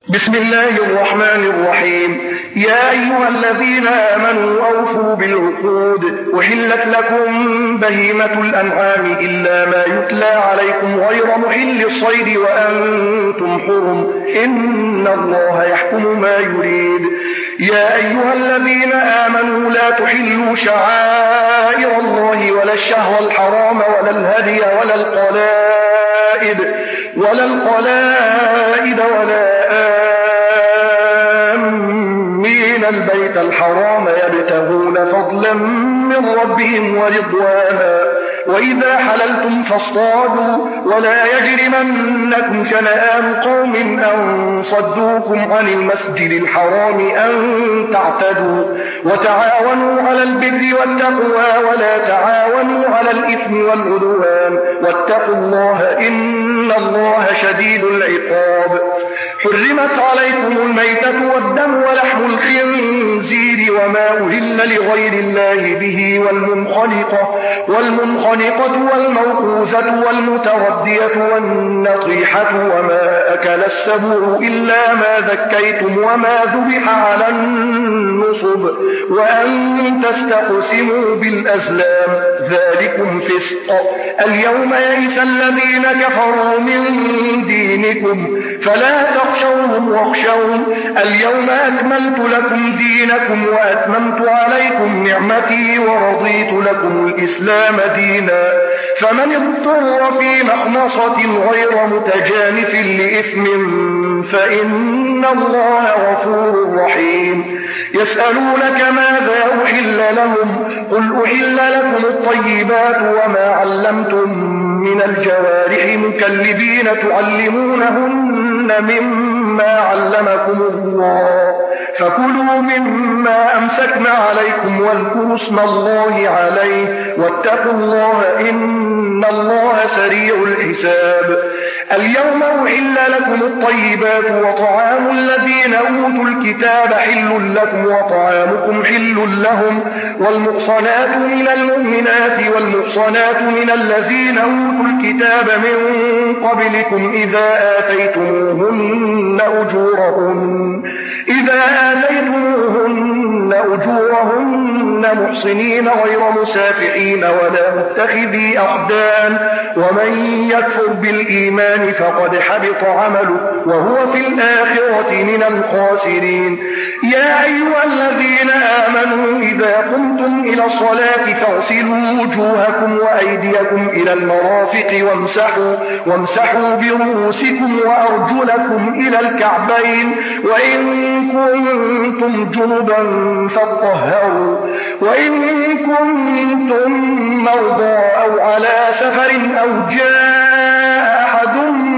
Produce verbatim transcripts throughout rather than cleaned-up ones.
بسم الله الرحمن الرحيم. يا أيها الذين آمنوا أوفوا بالعقود، أحلت لكم بهيمة الأنعام إلا ما يتلى عليكم غير محل الصيد وأنتم حرم، إن الله يحكم ما يريد. يا أيها الذين آمنوا لا تحلوا شعائر الله ولا الشهر الحرام ولا الهدي ولا القلائد ولا القلائد ولا آمين البيت الحرام يبتغون فضلا من ربهم ورضوانا، وإذا حللتم فاصطادوا ولا يجرمنكم شنآن قوم أن صدوكم عن المسجد الحرام أن تعتدوا، وتعاونوا على البر والتقوى ولا تعاونوا على الإثم والعدوان، واتقوا الله إن الله شديد العقاب. حرمت عليكم الميتة والدم ولحم الخنزير وما أهل لغير الله به والمنخنقة والمنخنقة والموقوذة والمتردية والنطيحة وما أكل السبع إلا ما ذكيتم وما ذبح على النصب وأن تستقسموا بالأزلام، ذلكم فسق. اليوم يئس الذين كفروا من دينكم فلا تخشوهم واخشون، اليوم أكملت لكم دينكم وأتممت عليكم نعمتي ورضيت لكم الإسلام دينا، فمن اضطر في مخمصة غير متجانف لإثم فإن الله غفور رحيم. يسألونك ماذا أحل لهم، قل أحل لكم الطيبات وما علمتم من الجوارح مكلبين تعلمونهن مما علمكم الله، فكلوا مما أمسكنا عليكم واذكروا اسم الله عليه واتقوا الله إن الله سريع الحساب. اليوم أحل لكم الطيبات وطعام الذين أوتوا الكتاب حل لكم وطعامكم حل لهم، والمحصنات من المؤمنات والمحصنات من الذين أوتوا الكتاب من قبلكم إذا آتيتموهن أجورهن إذا آتيتموهن أجورهن محصنين غير مسافحين ولا متخذي أخدان، ومن يكفر بالإيمان فقد حبط عمله وهو في الآخرة من الخاسرين. يا أيها الذين آمنوا إذا قمتم إلى الصلاة فاغسلوا وجوهكم وأيديكم إلى المرافق وامسحوا, وامسحوا برؤوسكم وأرجلكم إلى الكعبين، وإن كنتم جنبا فاطهروا، وإن كنتم مرضى أو على سفر أو جاء أحد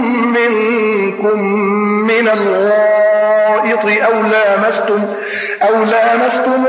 منكم من الغائط أو لامستم أو لامستم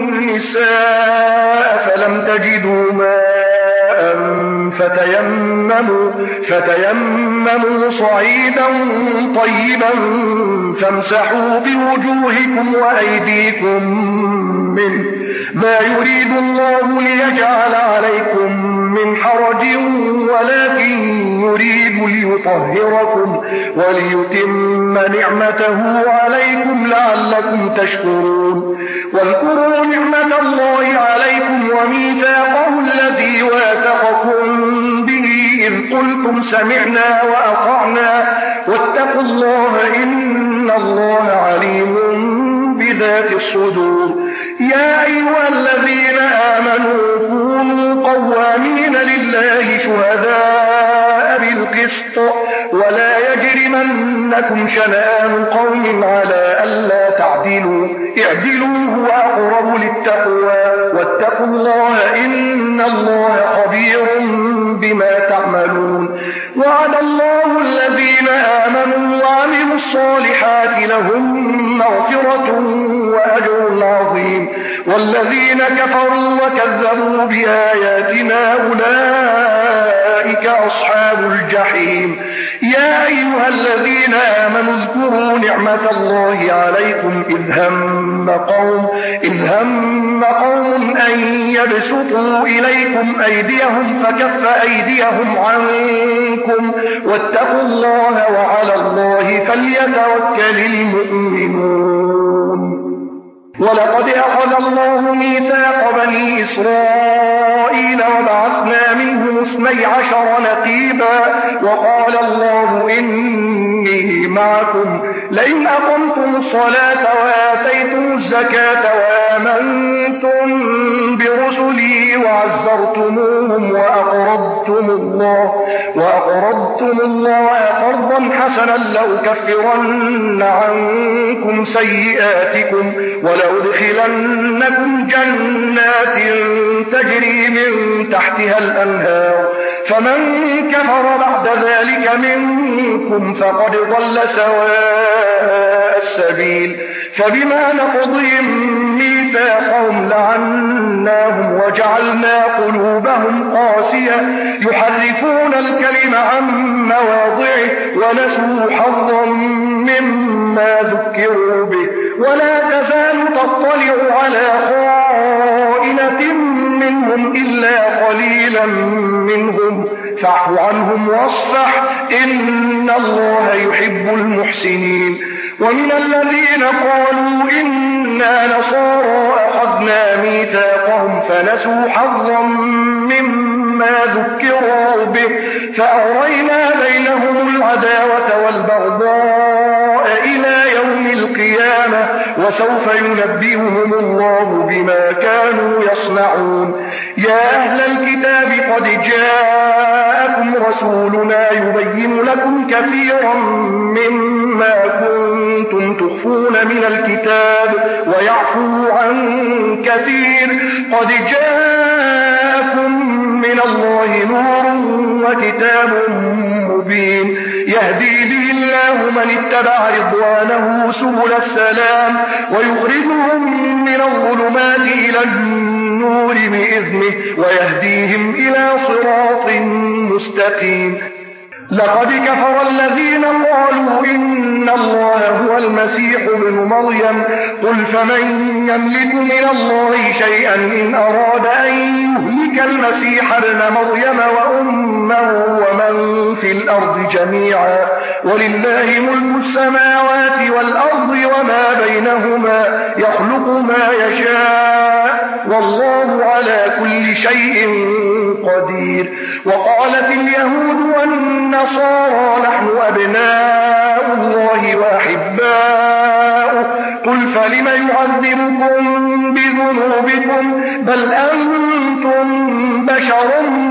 النساء فلم تجدوا ماء فتيمموا فتيمموا صعيدا طيبا فامسحوا بوجوهكم وأيديكم منه، ما يريد الله ليجعل عليكم من حرج ولكن يريد ليطهركم وليتم نعمته عليكم لعلكم تشكرون. واذكروا نعمة الله عليكم وميثاقه الذي واثقكم به إذ قلتم سمعنا وأطعنا واتقوا الله إن الله عليم بذات الصدور. يا أيها الذين آمنوا كونوا قوامين لله شهداء بالقسط ولا يجرمنكم شنآن قوم على ألا تعدلوا، اعدلوا هو أقرب للتقوى واتقوا الله إن الله خبير بما تعملون. وعد الله الذين آمنوا وعملوا الصالحات لهم مغفرة وأجر عظيم. والذين كفروا وكذبوا بآياتنا أولئك أصحاب الجحيم. يا أيها الذين آمنوا اذكروا نعمة الله عليكم إذ هم قوم إذ هم قوم أن يبسطوا إليكم أيديهم فكف أيديهم عنكم واتقوا الله وعلى الله فليتوكل المؤمنون. ولقد أخذ الله ميثاق بني إسرائيل وبعثنا منهم اثني عشر نقيبا وقال الله إني معكم لئن أقمتم الصلاة وآتيتم الزكاة وآمنتم برسلي وعزرتموهم وأقرضتم الله وأقرضتم الله قرضا حسنا لأكفرن عنكم سيئاتكم ولأدخلنكم جنات تجري من تحتها الأنهار فمن كفر بعد ذلك منكم فقد ضل سواء السبيل. فبما نقضهم ميثاقهم لعناهم وجعلنا قلوبهم قاسية يحرفون الكلم عن مواضعه ونسوا حظا مما ذكروا به ولا تزال تطلع على خائنة منهم إلا قليلا منهم فاعف عنهم واصفح إن الله يحب المحسنين. ومن الذين قالوا إنا نصارى أخذنا ميثاقهم فنسوا حظا مما ذكروا به فأغرينا بينهم العداوة والبغضاء إلى يوم القيامة وسوف ينبئهم الله بما كانوا يصنعون. يا أهل الكتاب قد جاءكم رسولنا يبين لكم كثيرا مما كنتم تخفون من الكتاب ويعفو عن كثير قد جاءكم من الله نور وكتاب مبين يهدي به الله من اتبع رضوانه سبل السلام ويخرجهم من الظلمات إلى النور بإذنه ويهديهم إلى صراط مستقيم. لقد كفر الذين قالوا إن الله هو المسيح ابن مريم قل فمن يملك من الله شيئا إن أراد أن يهلك المسيح ابن مريم وأمه ومن في الأرض جميعا ولله ملك السماوات والأرض وما بينهما يخلق ما يشاء والله على كل شيء قدير. وقالت اليهود والنصارى نحن أبناء الله وأحباؤه قل فلم يعذبكم بذنوبكم بل أنتم بشر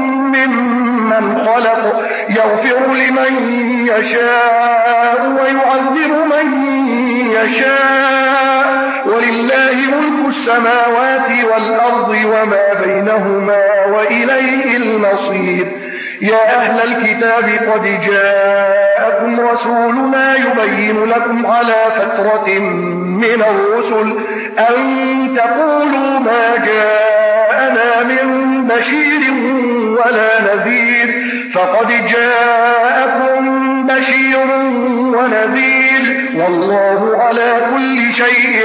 ممن خلق يغفر لمن يشاء ويعذب من يشاء ولله ملك السماوات والأرض وما بينهما وإليه المصير. يا أهل الكتاب قد جاءكم رسولنا يبين لكم على فترة من الرسل أن تقولوا ما جاءنا من بشير ولا نذير فقد جاءكم بشير ونذير والله على كل شيء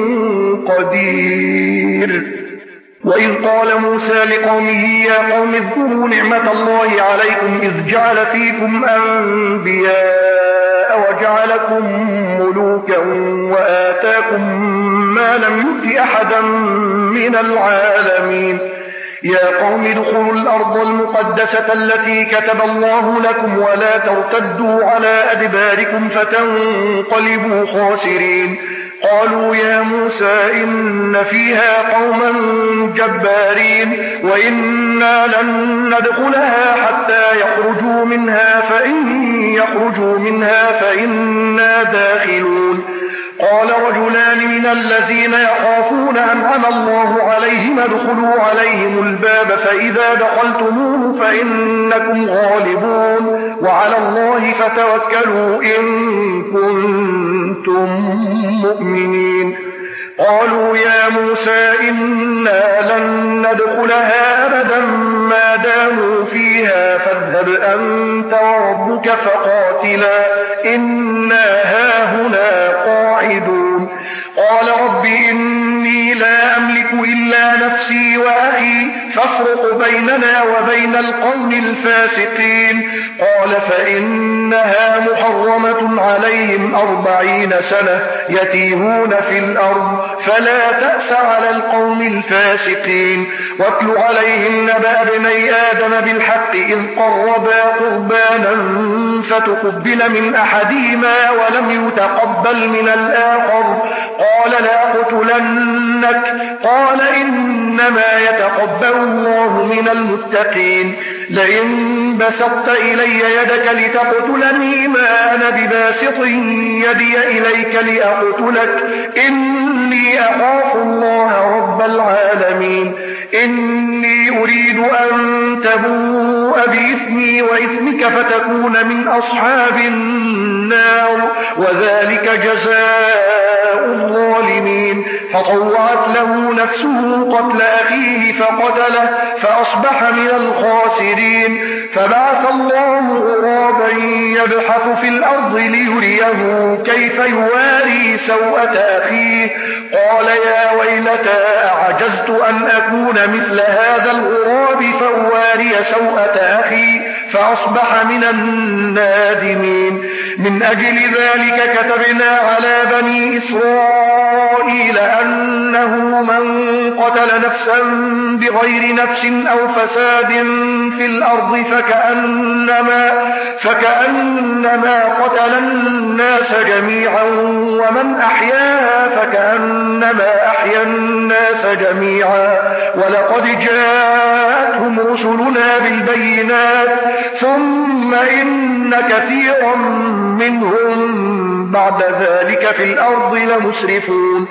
قدير. وإذ قال موسى لقومه يا قوم اذكروا نعمة الله عليكم إذ جعل فيكم أنبياء وجعلكم ملوكا وآتاكم ما لم يؤت أحدا من العالمين. يا قوم ادخلوا الأرض المقدسة التي كتب الله لكم ولا ترتدوا على أدباركم فتنقلبوا خاسرين. قالوا يا موسى إن فيها قوما جبارين وإنا لن ندخلها حتى يخرجوا منها فإن يخرجوا منها فإنا داخلون. قال رجلان من الذين يخافون أنعم الله عليهم ادخلوا عليهم الباب فإذا دخلتموه فإنكم غالبون وعلى الله فتوكلوا إن كنتم مؤمنين. قالوا يا موسى إنا لن ندخلها أبدا ما داموا فيها فاذهب أنت وربك فقاتلا إنا هاهنا قاعدون قال رب إني لا أملك إلا نفسي وأخي فافرق بيننا وبين القوم الفاسقين قال فإنها محرمة عليهم أربعين سنة يتيهون في الأرض فلا تأس على القوم الفاسقين واتل عليهم نبأ ابني آدم بالحق إذ قربا قربانا فتقبل من أحدهما ولم يتقبل من الآخر قال لأقتلنك قال إنما يتقبل الله من المتقين لئن بسطت إلي يدك لتقتلني ما أنا بباسط يدي إليك لأقتلك إني أخاف الله رب العالمين إني أريد أن تبوء بإثمي وإثمك فتكون من أصحاب النار وذلك جزاء الظالمين فطوعت له نفسه قتل أخيه فقتله فأصبح من الخاسرين فبعث الله غرابا يبحث في الأرض ليريه كيف يواري سوءة أخيه قال يا ويلتى أعجزت أن أكون مثل هذا الغراب فأواري سوءة أخي فأصبح من النادمين من أجل ذلك كتبنا على بني إسرائيل أنه من قتل نفسا بغير نفس أو فساد في الأرض فكأنما, فكأنما قتل الناس جميعا ومن أحياها فكأنما أحيا الناس جميعا ولقد جاءتهم رسلنا بالبينات ثم إن كثيرا منهم بعد ذلك في الأرض لمسرفون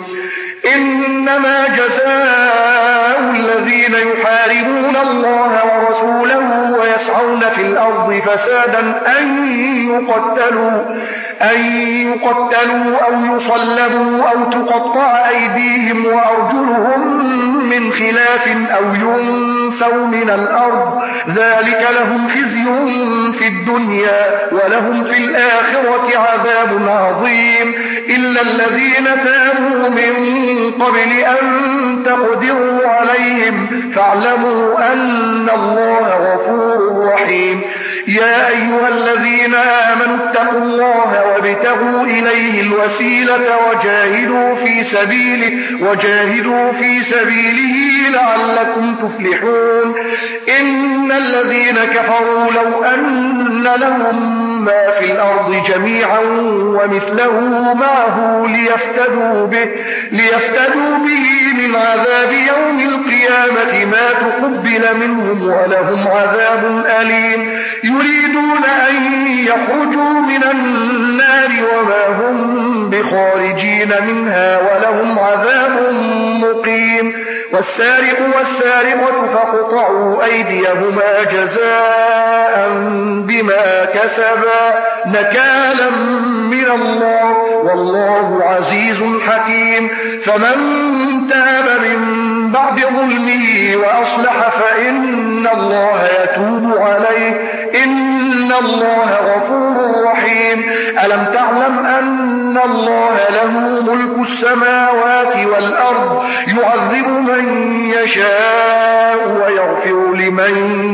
إنما جزاء الذين يحاربون الله ورسوله ويسعون في الأرض فسادا أن يقتلوا, أن يقتلوا أو يصلبوا أو تقطع أيديهم وأرجلهم من خلاف أو ينفوا من الأرض ذلك لهم خزي في الدنيا ولهم في الآخرة عذاب عظيم إلا الذين تابوا من قبل أن تقدروا عليهم فاعلموا أن الله غفور رحيم يا أيها الذين آمنوا اتقوا الله وابتغوا إليه الوسيلة وجاهدوا في سبيله, وجاهدوا في سبيله لعلكم تفلحون إن الذين كفروا لو أن لهم ما في الأرض جميعا ومثله معه ليفتدوا به, ليفتدوا به من عذاب يوم القيامة ما تقبل منهم ولهم عذاب أليم يريدون أن يخرجوا من النار وما هم بخارجين منها ولهم عذاب مقيم والسارق والسارقة فاقطعوا أيديهما جزاء بما كسبا نكالا من الله والله عزيز حكيم فمن تاب من بعد ظلمه وأصلح فإن الله يتوب عليه إن الله غفور رحيم ألم تعلم أن الله له ملك السماوات والأرض يعذب من يشاء ويغفر لمن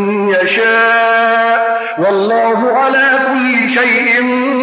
يشاء والله على كل شيء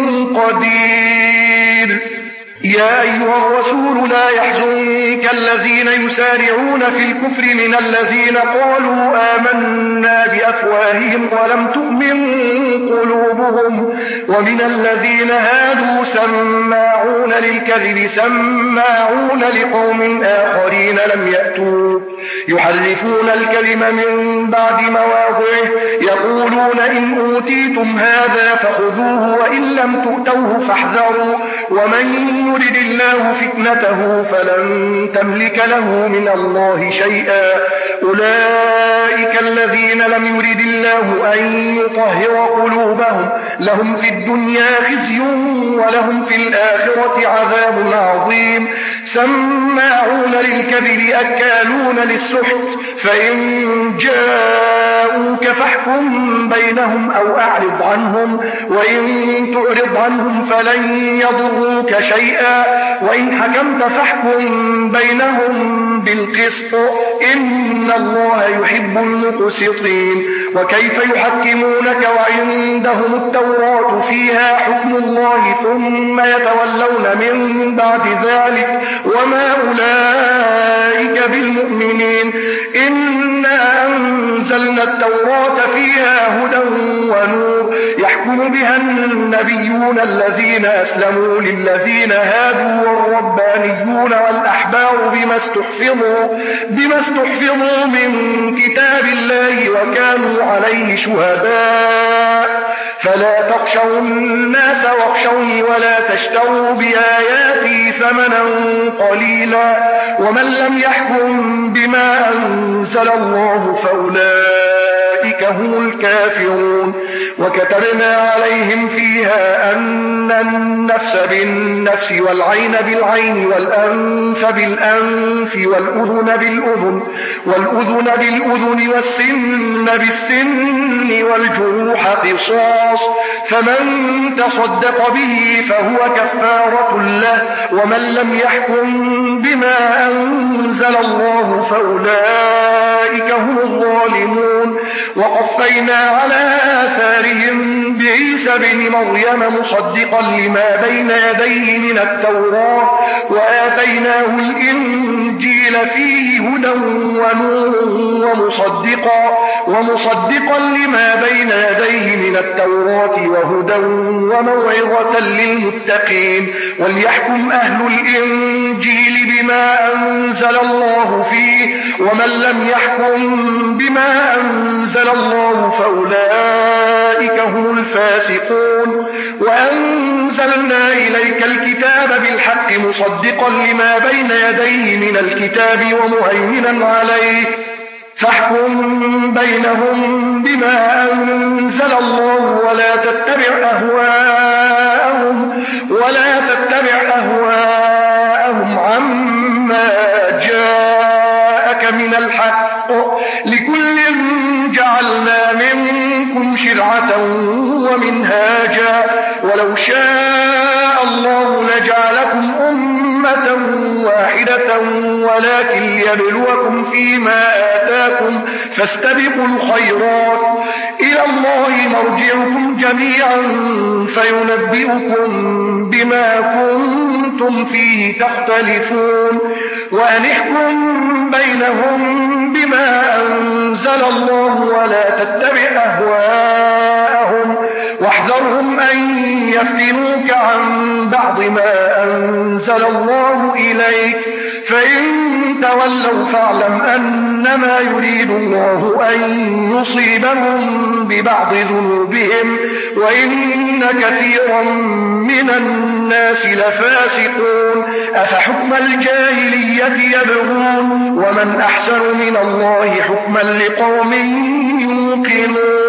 قدير يا أيها الرسول لا يحزنك الذين يسارعون في الكفر من الذين قالوا آمنا بأفواههم ولم تؤمن قلوبهم ومن الذين هادوا سماعون للكذب سماعون لقوم آخرين لم يأتوا يحرفون الكلم من بعد مواضعه يقولون إن أوتيتم هذا فخذوه وإن لم تؤتوه فاحذروا ومن يرد الله فتنته فلن تملك له من الله شيئا أولئك الذين لم يرد الله أن يطهر قلوبهم لهم في الدنيا خزي ولهم في الآخرة عذاب عظيم سماعون للكذب أكالون للسحت فإن جاءوك فاحكم بينهم أو أعرض عنهم وإن تعرض عنهم فلن يضروك شيئا وإن حكمت فاحكم بينهم بالقسط إن الله يحب المقسطين وكيف يحكمونك وعندهم التوراة فيها حكم الله ثم يتولون من بعد ذلك وما أولئك بالمؤمنين إنا أنزلنا التوراة فيها هدى ونور يحكم بها النبيون الذين أسلموا للذين هادوا والربانيون والأحبار بما استحفظوا, بما استحفظوا من كتاب الله وكانوا عليه شهداء فلا تخشوا الناس واخشوني ولا تشتروا بآياتي ثمنا قليلا ومن لم يحكم بما أنزل الله فأولئك هم الكافرون وكتبنا عليهم فيها أن النفس بالنفس والعين بالعين والأنف بالأنف والأذن بالأذن والأذن بالأذن والسن بالسن والجروح قصاص فمن تصدق به فهو كفارة له ومن لم يحكم بما أنزل الله فأولئك هم الظالمون وقفينا على آثارهم بعيسى بن مريم مصدقا لما بين يديه من التوراة وآتيناه الإنجيل فيه هدى ونور ومصدقا, ومصدقا لما بين يديه من التوراة وهدى وموعظة للمتقين وليحكم أهل الإنجيل بما أنزل الله فيه ومن لم يحكم بما أنزل الله فأولئك هم الفاسقون وأنزلنا إليك الكتاب بالحق مصدقا لما بين يديه من الكتاب ومهيمنا عليه فاحكم بينهم بما أنزل الله ولا تتبع أهواءهم ولا تتبع أهواءهم عما جاءك من الحق لكل جعلنا منكم شرعة ومنهاجا ولو شاء الله لجعلكم أمة واحدة ولكن ليبلوكم فيما آتاكم فاستبقوا الخيرات إلى الله مرجعكم جميعا فينبئكم بما كنتم فيه تختلفون وأن احكم بينهم بما أنزل الله ولا تتبع أهواءهم واحذرهم أن يفتنوك عن بعض ما أنزل الله إليك فإن تولوا فاعلم أنما يريد الله أن يصيبهم ببعض ذنوبهم وإن كثيرا من الناس لفاسقون أفحكم الجاهلية يبغون ومن أحسن من الله حكما لقوم يوقنون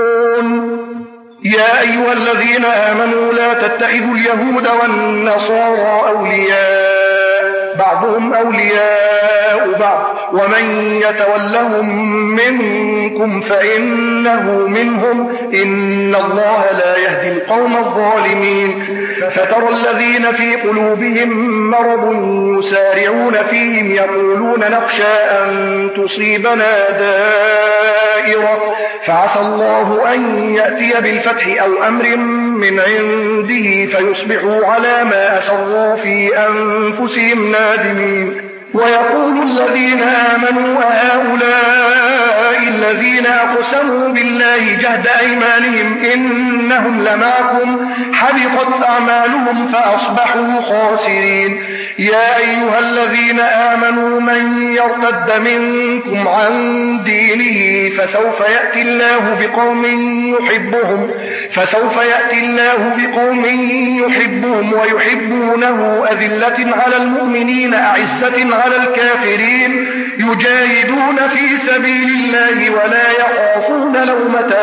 يا أيها الذين آمنوا لا تتخذوا اليهود والنصارى أولياء بعضهم أولياء بعض ومن يتولهم منكم فإنه منهم إن الله لا يهدي القوم الظالمين فترى الذين في قلوبهم مرض يسارعون فيهم يقولون نخشى أن تصيبنا دائرة فعسى الله أن يأتي بالفتح أو أمر من عنده فيصبحوا على ما أسروا في أنفسهم نادمين ويقول الذين آمنوا أهؤلاء الذين أقسموا بالله جهد أيمانهم إنهم لمعكم حبطت أعمالهم فأصبحوا خاسرين يا أيها الذين آمنوا من يرتد منكم عن دينه فسوف يأتي الله بقوم يحبهم فسوف يأتي الله بقوم يحبهم ويحبونه أذلة على المؤمنين أعزة على الكافرين يجاهدون في سبيل الله ولا يخافون لومة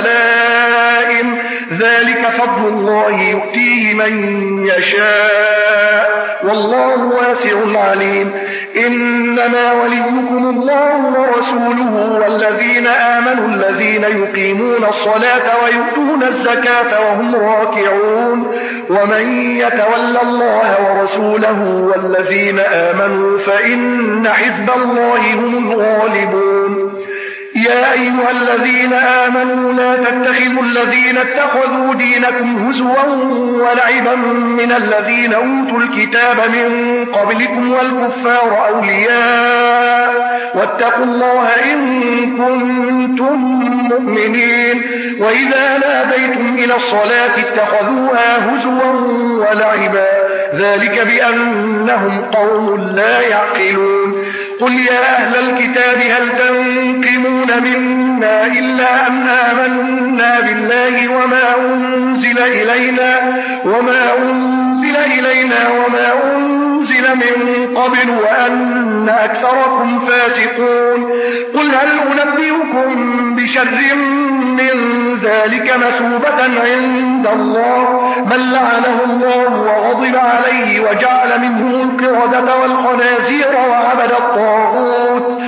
لائم ذلك فضل الله يؤتيه من يشاء والله واسع عليم. إنما وليكم الله ورسوله والذين آمنوا الذين يقيمون الصلاة ويؤتون الزكاة وهم راكعون. ومن يتول الله ورسوله والذين آمنوا فإن حزب الله هم الغالبون. يا أيها الذين آمنوا لا تتخذوا الذين اتخذوا دينكم هزوا ولعبا من الذين أوتوا الكتاب من قبلكم والكفار أولياء واتقوا الله إن كنتم مؤمنين. وإذا ناديتم إلى الصلاة اتخذوها هزوا ولعبا ذلك بأنهم قوم لا يعقلون. قل يا أهل الكتاب هل تنقمون منا إلا أن آمنا بالله وما أنزل إلينا وما أنزل إلينا وما أنزل من قبل وأن أكثركم فاسقون. قل هل أنبئكم بشر من ذلك مثوبة عند الله من لعنه الله وغضب عليه وجعل منهم القردة والخنازير وعبد الطاغوت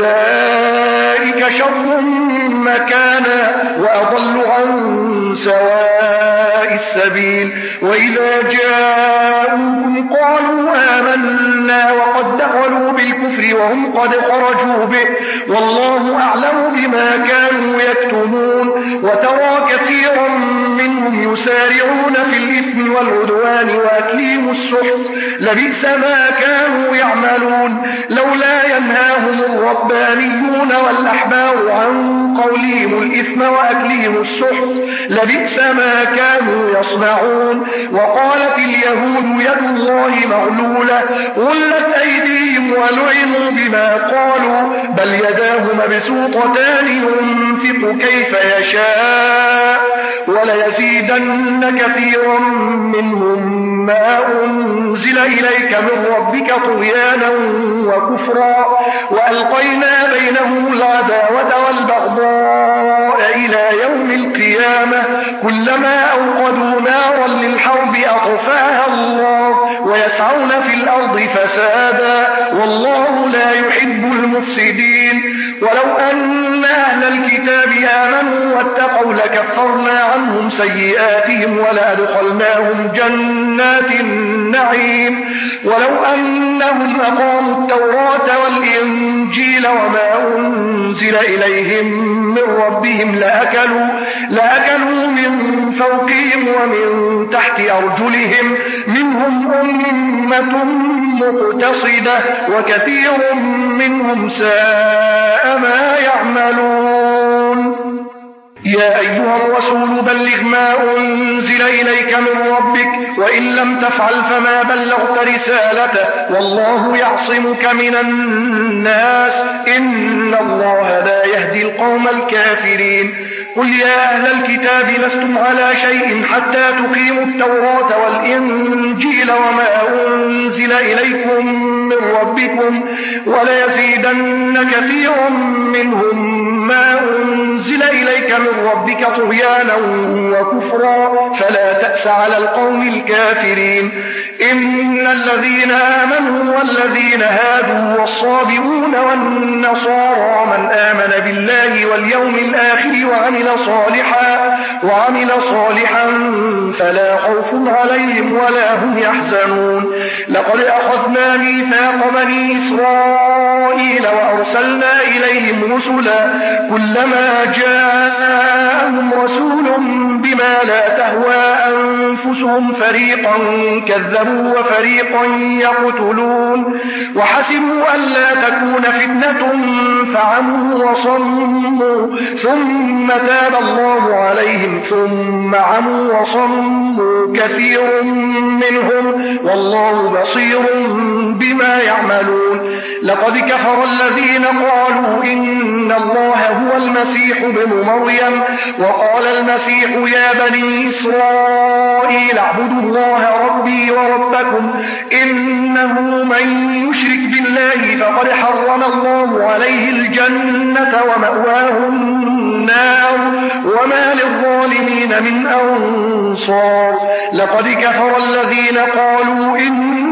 أولئك شر مكانا وأضل عن سواء السبيل. وإذا جاءوكم قالوا آمنا وقد دخلوا بالكفر وهم قد خرجوا به والله أعلم بما كانوا يكتمون. وترى كثيرا منهم يسارعون في الإثم والعدوان وأكلهم السحت لبئس ما كانوا يعملون. لولا ينهاهم الربانيون والأحبار عن قولهم الإثم وأكلهم السحت لبئس ما كانوا يصنعون. وقالت اليهود يد الله مغلولة غلت أيديهم ولعنوا بما قالوا بل يداه مبسوطتان ينفق كيف يشاء وليزيدن كثيرا منهم ما أنزل إليك من ربك طغيانا وكفرا وألقينا بينهم العداوة والبغضاء إلى يوم القيامة كلما أوقدوا نارا للحرب أطفاها الله ويسعون في الأرض فسادا والله لا يحب المفسدين. ولو أن أهل الكتاب آمنوا واتقوا لكفرنا عنهم سيئاتهم ولأدخلناهم جنات النعيم. ولو أنهم أقاموا التوراة والإنجيل وما أنزل إليهم من ربهم لأكلوا, لأكلوا من فوقهم ومن تحت أرجلهم منهم أمة مقتصدة وكثير منهم ساء ما يعملون. يا أيها الرسول بلغ ما أنزل إليك من ربك وإن لم تفعل فما بلغت رسالته والله يعصمك من الناس إن الله لا يهدي القوم الكافرين. قل يا أهل الكتاب لستم على شيء حتى تقيموا التوراة والإنجيل وما أنزل إليكم من ربكم وليزيدن كثيرا منهم ما أنزل إليك من ربك طغيانا وكفرا فلا تأس على القوم الكافرين. إن الذين آمنوا والذين هادوا والصابئون والنصارى من آمن بالله واليوم الآخر وعمل صالحا, وعمل صالحا فلا خوف عليهم ولا هم يحزنون. لقد أخذنا ميثاق بني إسرائيل وأرسلنا إليهم رسلا كلما جاءهم رسول بما لا تهوى أنفسهم فريقا كذبوا وفريقا يقتلون وحسبوا ألا تكون فتنة فعموا وصموا ثم تاب الله عليهم ثم عموا وصموا كثير منهم والله بصير بما يعملون. لقد كفر الذين قالوا إن الله هو المسيح ابن مريم وقال المسيح يا بني إسرائيل اعبدوا الله ربي وربكم إنه من يشرك بالله فقد حرم الله عليه الجنة ومأواه النار وما للظالمين من أنصار. لقد كفر الذين قالوا إن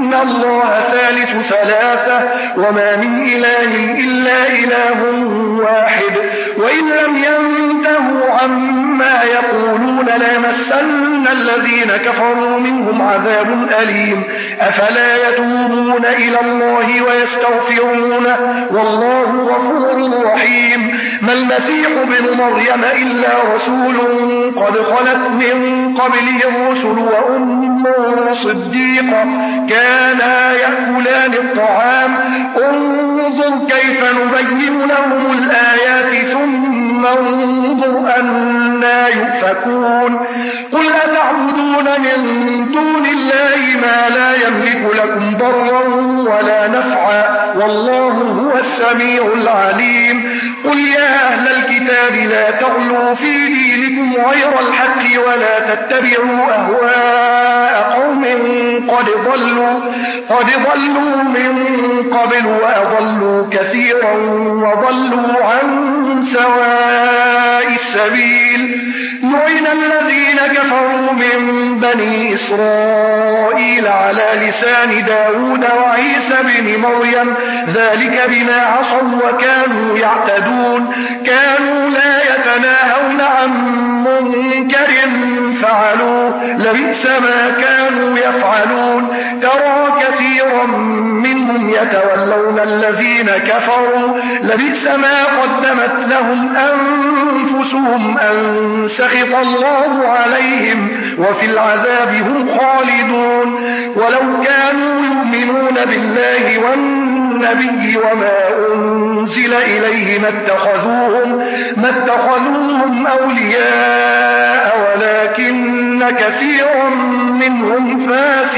إن الله ثالث ثلاثة وما من إله إلا إله واحد وإن لم ينتهوا عما يقولون ليمسن الذين كفروا منهم عذاب أليم أفلا يتوبون إلى الله ويستغفرونه والله غفور رحيم ما المسيح ابن مريم إلا رسول قد خلت من قبله الرسل وأمه صديقة كانا يأكلان الطعام انظر كيف نبين لهم الآيات ثم انظر أنا يؤفكون قل أتعبدون من دون الله ما لا يملك لكم ضرا ولا نفعا والله هو السميع العليم قل يا أهل الكتاب لا تغلوا في دينكم غير الحق ولا تتبعوا أهواء قوم قد ضلوا قد ضلوا من قبل وأضلوا كثيرا وضلوا عن سواء السبيل لعن الذين كفروا من بني إسرائيل على لسان داود وعيسى بن مريم ذلك بما عصوا وكانوا يعتدون كانوا لا يتناهون عن منكر فعلوه لبئس ما كانوا يفعلون ترى كثيرا منهم يتولون الذين كفروا لبئس ما قدمت لهم أنفسهم أن سخط الله عليهم وفي العذاب هم خالدون ولو كانوا يؤمنون بالله والنبي وما أنزل إليه ما اتخذوهم, ما اتخذوهم أولياء ولكن كثيرا منهم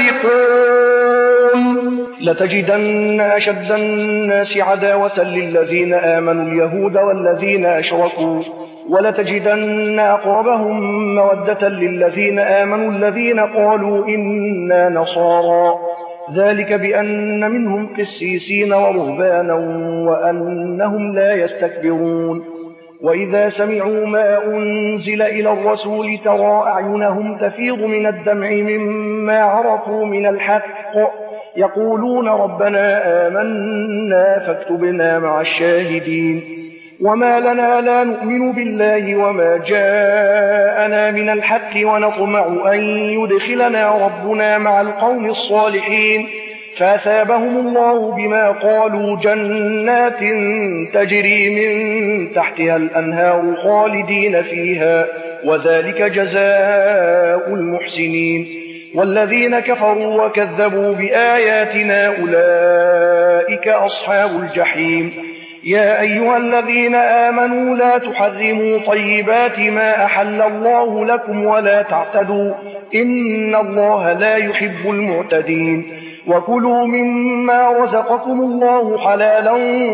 فاسقون لتجدن أشد الناس عداوة للذين آمنوا اليهود والذين أشركوا ولتجدن أقربهم مودة للذين آمنوا الذين قالوا إنا نصارى ذلك بأن منهم قسيسين ورهبانا وأنهم لا يستكبرون وإذا سمعوا ما أنزل إلى الرسول ترى أعينهم تفيض من الدمع مما عرفوا من الحق يقولون ربنا آمنا فاكتبنا مع الشاهدين وما لنا لا نؤمن بالله وما جاءنا من الحق ونطمع أن يدخلنا ربنا مع القوم الصالحين فأثابهم الله بما قالوا جنات تجري من تحتها الأنهار خالدين فيها وذلك جزاء المحسنين والذين كفروا وكذبوا بآياتنا أولئك أصحاب الجحيم يا أيها الذين آمنوا لا تحرموا طيبات ما أحل الله لكم ولا تعتدوا إن الله لا يحب المعتدين وكلوا مما رزقكم الله حلالا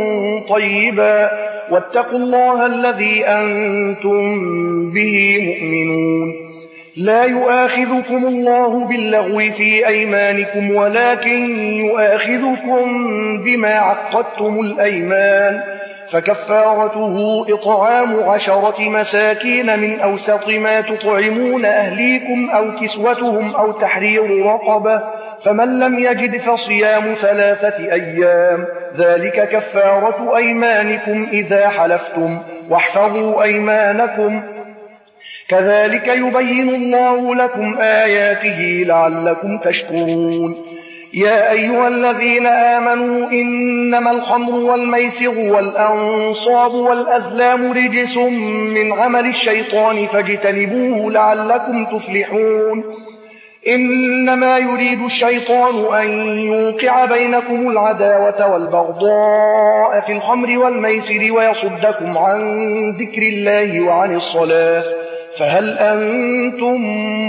طيبا واتقوا الله الذي أنتم به مؤمنون لا يؤاخذكم الله باللغو في أيمانكم ولكن يؤاخذكم بما عقدتم الأيمان فكفارته إطعام عشرة مساكين من أوسط ما تطعمون أهليكم أو كسوتهم أو تحرير رقبة فمن لم يجد فصيام ثلاثة أيام ذلك كفارة أيمانكم إذا حلفتم واحفظوا أيمانكم كذلك يبين الله لكم آياته لعلكم تشكرون يا أيها الذين آمنوا إنما الخمر والميسر والأنصاب والأزلام رجس من عمل الشيطان فاجتنبوه لعلكم تفلحون إنما يريد الشيطان أن يوقع بينكم العداوة والبغضاء في الخمر والميسر ويصدكم عن ذكر الله وعن الصلاة فهل أنتم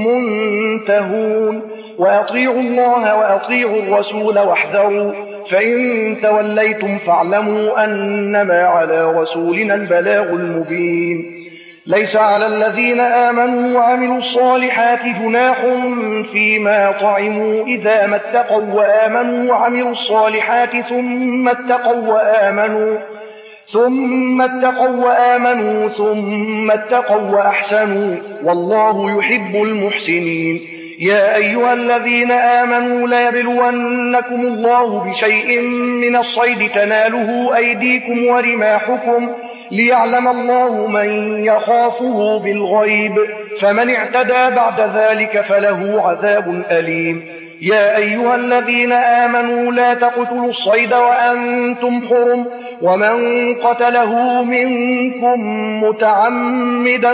منتهون وأطيعوا الله وأطيعوا الرسول واحذروا فإن توليتم فاعلموا أنما على رسولنا البلاغ المبين ليس على الذين آمنوا وعملوا الصالحات جناح فيما طعموا إذا ما اتقوا وآمنوا وعملوا الصالحات ثم اتقوا وآمنوا ثم اتقوا وآمنوا ثم اتقوا وأحسنوا والله يحب المحسنين يا أيها الذين آمنوا ليبلونكم الله بشيء من الصيد تناله أيديكم ورماحكم ليعلم الله من يخافه بالغيب فمن اعتدى بعد ذلك فله عذاب أليم. يا أيها الذين آمنوا لا تقتلوا الصيد وأنتم حرم ومن قتله منكم متعمدا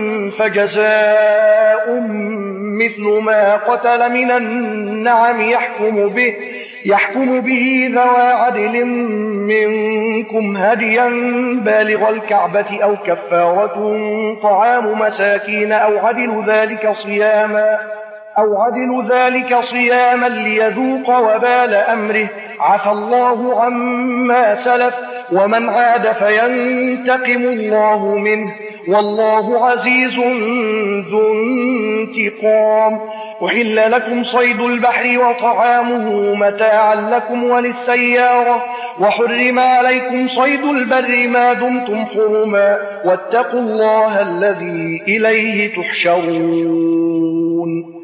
فجزاء مثل ما قتل من النعم يحكم به, يحكم به ذوى عدل منكم هديا بالغ الكعبة أو كفارة طعام مساكين أو عدل ذلك صياما أو عدل ذلك صياما ليذوق وبال أمره عفى الله عما سلف ومن عاد فينتقم الله منه والله عزيز ذو انتقام. أحل لكم صيد البحر وطعامه متاعا لكم وللسيارة وحرم عليكم صيد البر ما دمتم حرما واتقوا الله الذي إليه تحشرون.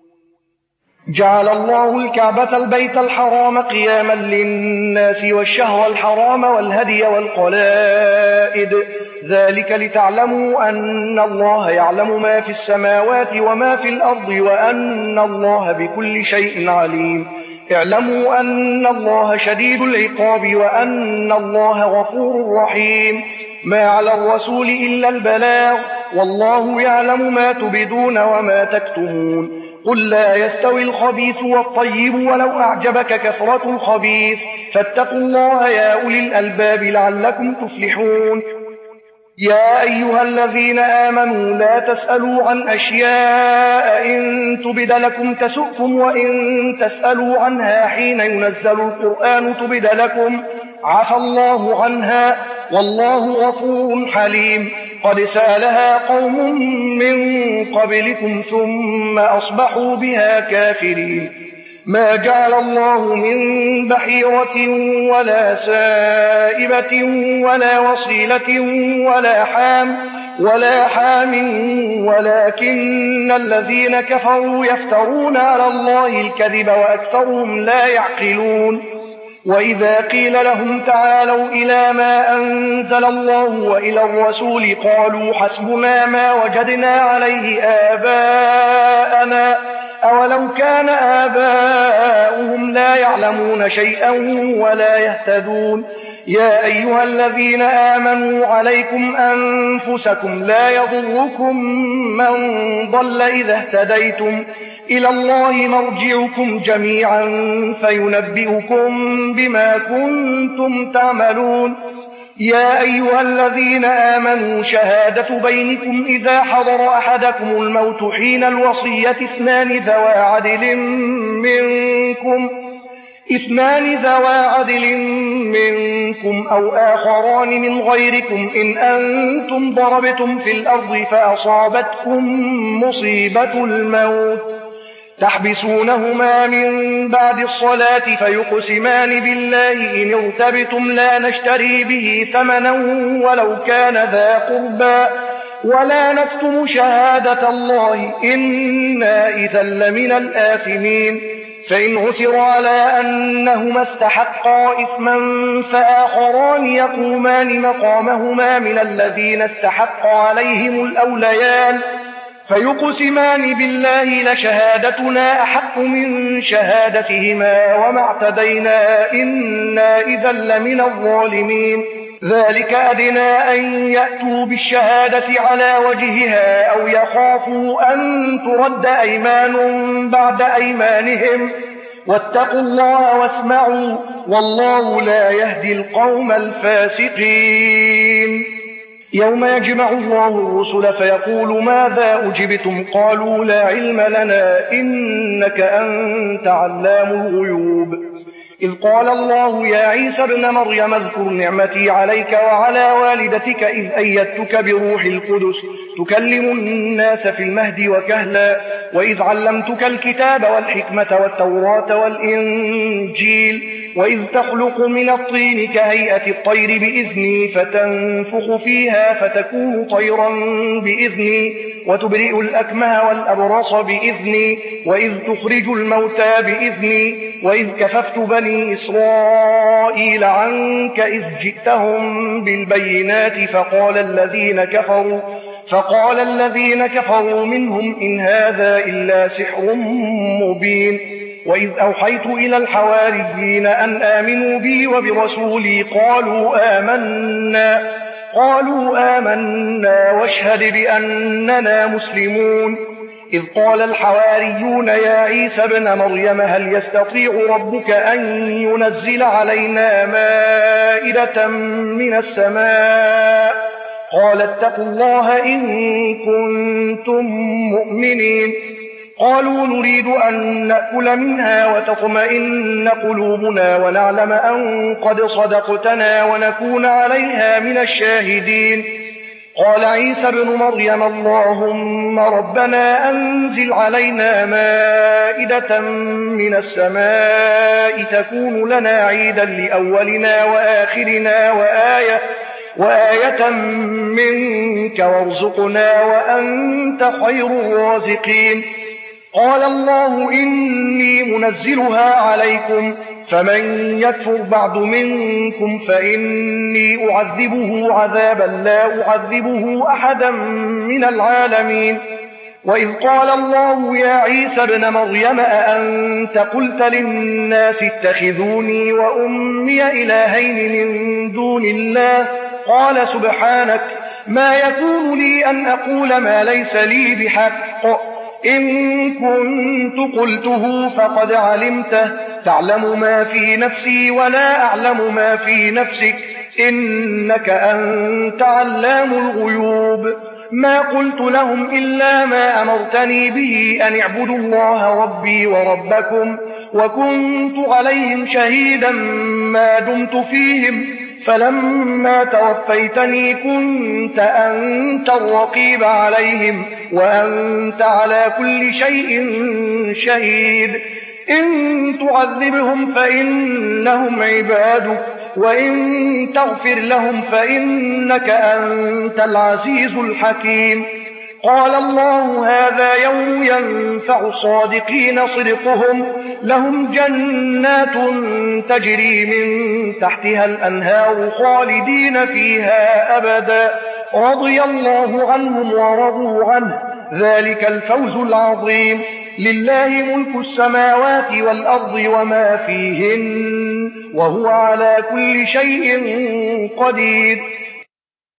جعل الله الكعبة البيت الحرام قياما للناس والشهر الحرام والهدي والقلائد ذلك لتعلموا أن الله يعلم ما في السماوات وما في الأرض وأن الله بكل شيء عليم. اعلموا أن الله شديد العقاب وأن الله غفور رحيم. ما على الرسول إلا البلاغ والله يعلم ما تبدون وما تكتمون. قل لا يستوي الخبيث والطيب ولو أعجبك كثرة الخبيث فاتقوا الله يا أولي الألباب لعلكم تفلحون. يا أيها الذين آمنوا لا تسألوا عن أشياء إن تبد لكم تسؤكم وإن تسألوا عنها حين ينزل القرآن تبد لكم عفى الله عنها والله غفور حليم. قد سألها قوم من قبلكم ثم أصبحوا بها كافرين. ما جعل الله من بحيرة ولا سائبة ولا وصيلة ولا حام ولا حام ولكن الذين كفروا يفترون على الله الكذب وأكثرهم لا يعقلون. وإذا قيل لهم تعالوا إلى ما أنزل الله وإلى الرسول قالوا حسبنا ما وجدنا عليه آباءنا أولو كان آباؤهم لا يعلمون شيئا ولا يهتدون. يا أيها الذين آمنوا عليكم أنفسكم لا يضركم من ضل إذا اهتديتم إلى الله مرجعكم جميعا فينبئكم بما كنتم تعملون. يا أيها الذين آمنوا شهادة بينكم إذا حضر أحدكم الموت حين الوصية اثنان ذوى عدل منكم اثنان ذوى عدل منكم أو آخران من غيركم إن أنتم ضربتم في الأرض فأصابتكم مصيبة الموت تحبسونهما من بعد الصلاة فيقسمان بالله إن ارتبتم لا نشتري به ثمنا ولو كان ذا قربى ولا نكتم شهادة الله إنا إذا لمن الآثمين. فإن عثر على أنهما استحقا إثما فآخران يقومان مقامهما من الذين استحق عليهم الأوليان فيقسمان بالله لشهادتنا أحق من شهادتهما وما اعتدينا إنا إذا لمن الظالمين. ذلك أدنى أن يأتوا بالشهادة على وجهها أو يخافوا أن ترد أيمان بعد أيمانهم واتقوا الله واسمعوا والله لا يهدي القوم الفاسقين. يوم يجمع الله الرسل فيقول ماذا أجبتم قالوا لا علم لنا إنك أنت علام الغيوب. إذ قال الله يا عيسى ابن مريم اذكر نعمتي عليك وعلى والدتك إذ أيدتك بروح القدس تكلم الناس في المهد وكهلا وإذ علمتك الكتاب والحكمة والتوراة والإنجيل وإذ تخلق من الطين كهيئة الطير بإذني فتنفخ فيها فتكون طيرا بإذني وتبرئ الأكمه والأبرص بإذني وإذ تخرج الموتى بإذني وإذ كففت بني إسرائيل عنك إذ جئتهم بالبينات فقال الذين كفروا فقال الذين كفروا منهم إن هذا إلا سحر مبين وإذ أوحيت إلى الحواريين أن آمنوا بي وبرسولي قالوا آمنا قالوا آمنا واشهد بأننا مسلمون إذ قال الحواريون يا عيسى ابن مريم هل يستطيع ربك أن ينزل علينا مائدة من السماء قال اتقوا الله إن كنتم مؤمنين قالوا نريد أن نأكل منها وتطمئن قلوبنا ونعلم أن قد صدقتنا ونكون عليها من الشاهدين قال عيسى ابن مريم اللهم ربنا أنزل علينا مائدة من السماء تكون لنا عيدا لأولنا وآخرنا وآية وآية منك وارزقنا وأنت خير الرازقين قال الله إني منزلها عليكم فمن يكفر بعد منكم فإني أعذبه عذابا لا أعذبه أحدا من العالمين وإذ قال الله يا عيسى ابن مريم أأنت قلت للناس اتخذوني وأمي إلهين من دون الله قال سبحانك ما يكون لي أن أقول ما ليس لي بحق إن كنت قلته فقد علمته تعلم ما في نفسي ولا أعلم ما في نفسك إنك أنت علام الغيوب ما قلت لهم إلا ما أمرتني به أن اعبدوا الله ربي وربكم وكنت عليهم شهيدا ما دمت فيهم فلما توفيتني كنت أنت الرقيب عليهم وأنت على كل شيء شهيد إن تعذبهم فإنهم عبادك وإن تغفر لهم فإنك أنت العزيز الحكيم قال الله هذا يوم ينفع الصادقين صدقهم لهم جنات تجري من تحتها الأنهار خالدين فيها أبدا رضي الله عنهم ورضوا عنه ذلك الفوز العظيم لله ملك السماوات والأرض وما فيهن وهو على كل شيء قدير